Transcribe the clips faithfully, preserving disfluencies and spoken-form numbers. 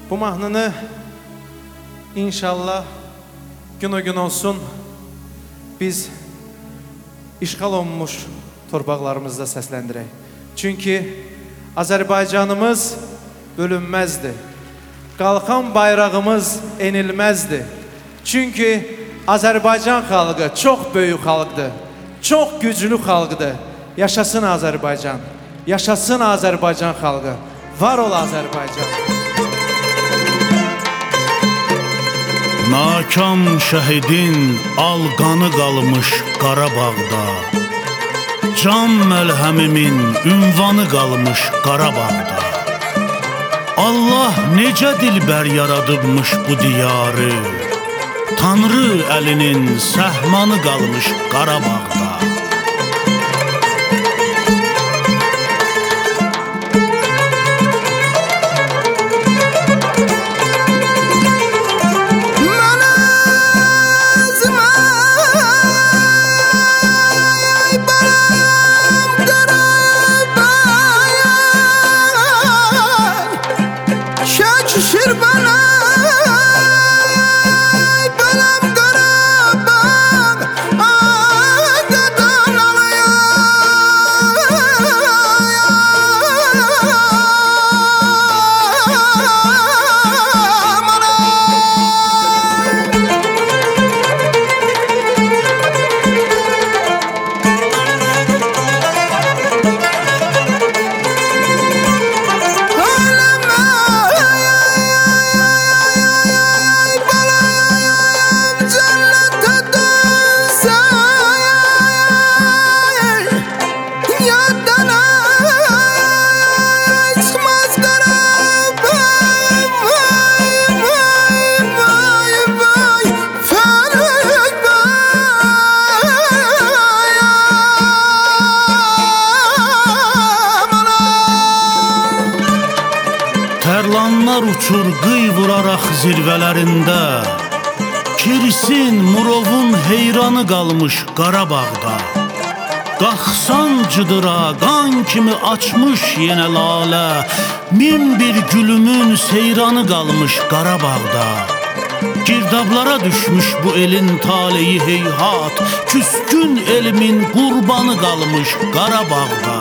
Bu mahnını inşallah gün o gün olsun biz işğal olunmuş torpaqlarımızda səsləndirək. Çünki Azərbaycanımız bölünməzdir. Qalxan bayrağımız enilməzdir. Çünki Azərbaycan xalqı çox böyük xalqdır. Çox güclü xalqdır. Yaşasın Azərbaycan. Yaşasın Azərbaycan xalqı. Var ol Azərbaycan. Nakam şəhidin al qanı qalmış Qarabağda. Can məlhəmimin ünvanı qalmış Qarabağda. Allah necə dilbər yaradıbmış bu diyarı. Tanrı əlinin səhmanı qalmış Qarabağda. Tərlanlar uçur qıy vuraraq zirvələrində. Kirsin Murovun heyranı qalmış Qarabağda. Qalxsan cıdıra qan kimi açmış yenə lalə. Min bir gülümün seyranı qalmış Qarabağda. Girdablara düşmüş bu elin taleyi heyhat. Küskün elimin qurbanı qalmış Qarabağda.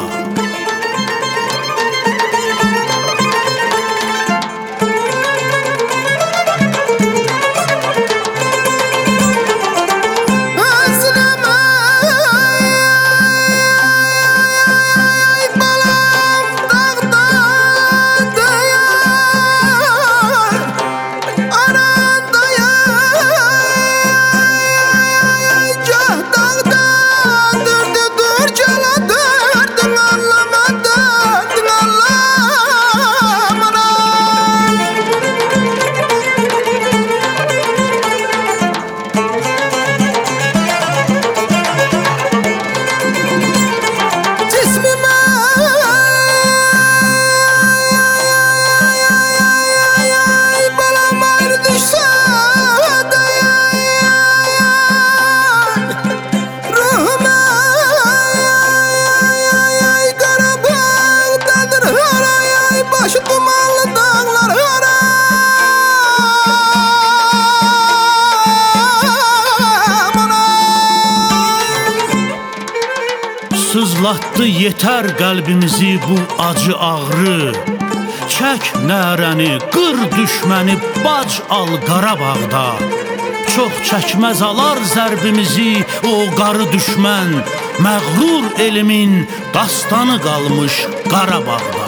Sızlatdı yetər qəlbimizi bu acı ağrı. Çək nərəni, qır düşməni, bac al Qarabağda. Çox çəkməz alar zərbimizi o qarı düşmən. Məğrur elimin dastanı qalmış Qarabağda.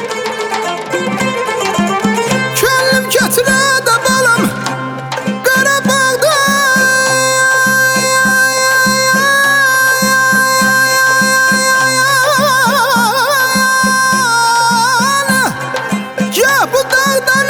Könlüm gətirə də balam Qarabağda. Ya bu dağdan